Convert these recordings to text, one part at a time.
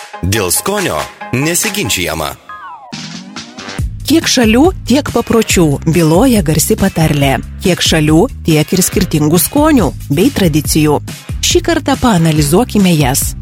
Dėl skonio nesiginčijama. Kiek šalių, tiek papročių, byloja garsi patarlė. Kiek šalių, tiek ir skirtingų skonių bei tradicijų. Šį kartą paanalizuokime jas.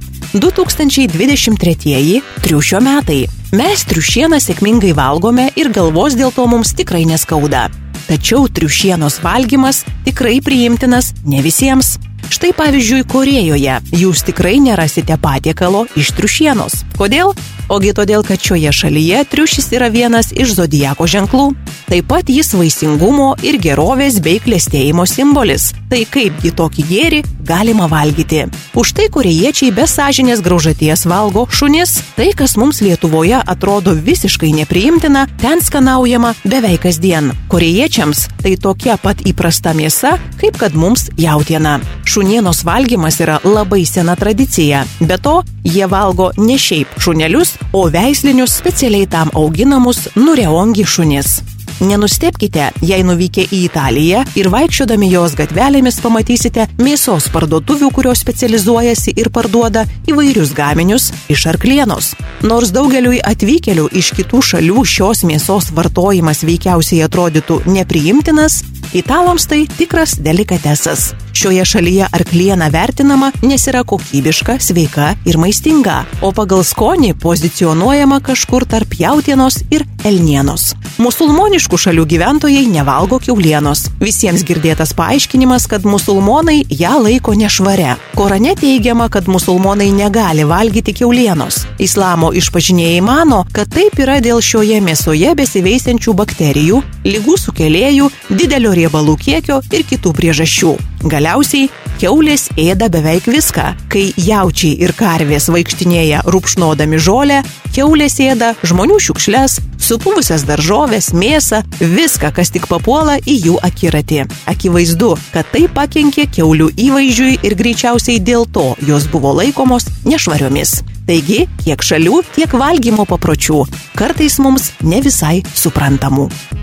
2023 triušio metai. Mes triušieną sėkmingai valgome ir galvos dėl to mums tikrai neskauda. Tačiau triušienos valgymas tikrai priimtinas ne visiems. Štai pavyzdžiui, Korėjoje jūs tikrai nerasite patiekalo iš triušienos. Kodėl? Ogi todėl, kad šioje šalyje triušis yra vienas iš zodiako ženklų. Taip pat jis vaisingumo ir gerovės bei klestėjimo simbolis. Tai kaipgi tokį gėrį galima valgyti. Už tai korėjiečiai be sąžinės graužaties valgo šunis. Tai, kas mums Lietuvoje atrodo visiškai nepriimtina, ten skanaujama beveik kasdien. Korėjiečiams tai tokia pat įprasta mėsa, kaip kad mums jautiena. Šunienos valgymas yra labai sena tradicija. Be to, jie valgo ne šiaip šunelius, o veislinius specialiai tam auginamus nureongi šunis. Nenustebkite, jei nuvykę į Italiją ir vaikščiodami jos gatvelėmis pamatysite mėsos parduotuvių, kurios specializuojasi ir parduoda įvairius gaminius iš arklienos. Nors daugeliui atvykėlių iš kitų šalių šios mėsos vartojimas veikiausiai atrodytų nepriimtinas, italams tai tikras delikatesas. Šioje šalyje arkliena vertinama, nes yra kokybiška, sveika ir maistinga, o pagal skonį pozicionuojama kažkur tarp jautienos ir elnienos. Musulmoniškų šalių gyventojai nevalgo kiaulienos. Visiems girdėtas paaiškinimas, kad musulmonai ją laiko nešvaria. Korane teigiama, kad musulmonai negali valgyti kiaulienos. Islamo išpažinėjai mano, kad taip yra dėl šioje mėsoje besiveisiančių bakterijų, ligų sukėlėjų, didelio riebalų kiekio ir kitų priežasčių. Galiausiai, kiaulės ėda beveik viską. Kai jaučiai ir karvės vaikštinėja rupšnodami žolę, kiaulės ėda žmonių šiukšles, supuvusias daržoves, mėsą, viską, kas tik papuola į jų akiratį. Akivaizdu, kad tai pakenkė kiaulių įvaizdžiui ir greičiausiai dėl to jos buvo laikomos nešvariomis. Taigi, kiek šalių, tiek valgymo papročių, kartais mums ne visai suprantamų.